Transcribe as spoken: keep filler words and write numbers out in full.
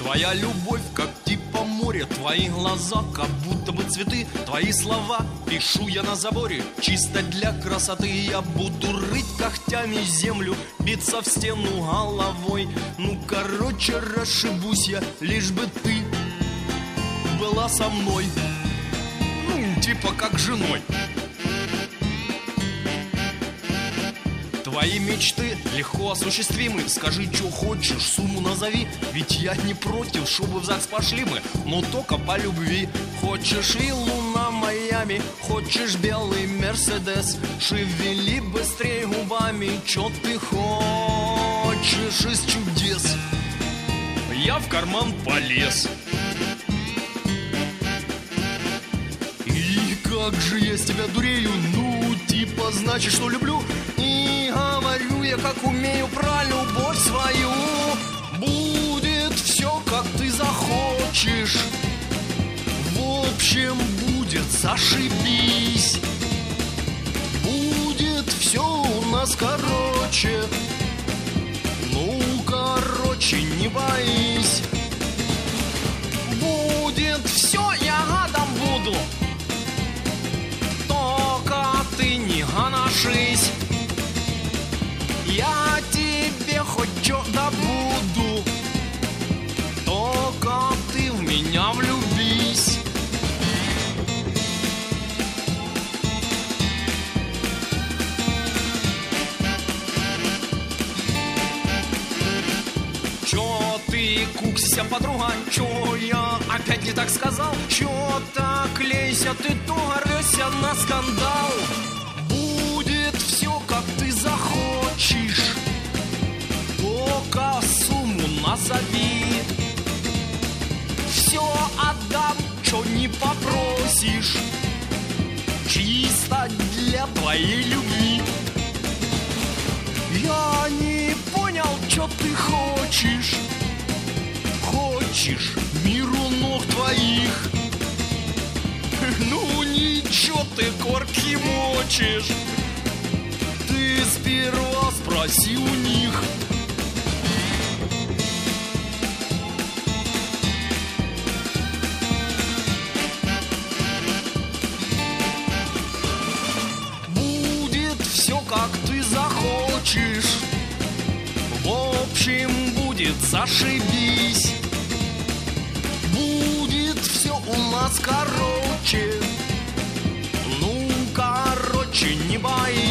Твоя любовь, как типа море, твои глаза, как будто бы цветы, твои слова пишу я на заборе, чисто для красоты. Я буду рыть когтями землю, биться в стену головой. Ну, короче, расшибусь я, лишь бы ты была со мной. Ну, типа как женой. Твои мечты легко осуществимы. Скажи, что хочешь, сумму назови. Ведь я не против, чтобы в ЗАГС пошли мы, но только по любви. Хочешь виллу на Майами, хочешь белый Мерседес, шевели быстрее губами, что ты хочешь из чудес. Я в карман полез. И как же я с тебя дурею, ну, типа, значит, что люблю. И говорю я, как умею, про любовь свою. Будет все, как ты захочешь. В общем, будет, зашибись. Будет все у нас короче. Ну, короче, не боись. Будет все, я гадом буду. Только ты не гоношись. Я тебе хоть что добуду, только ты в меня влюбись. Чё ты куксися, подруга, чё я опять не так сказал? Чё так лейся, ты туго рвёшься на скандал? Будет всё, как ты захочешь, только сумму назови. Всё отдам, чё не попросишь, чисто для твоей любви. Я не понял, чё ты хочешь. Хочешь миру ног твоих? Ну ничего ты корки мочишь. Ты сперва спроси у них. Будет все, как ты захочешь. В общем, будет, зашибись. Будет все у нас короче. Ну, короче, не боись.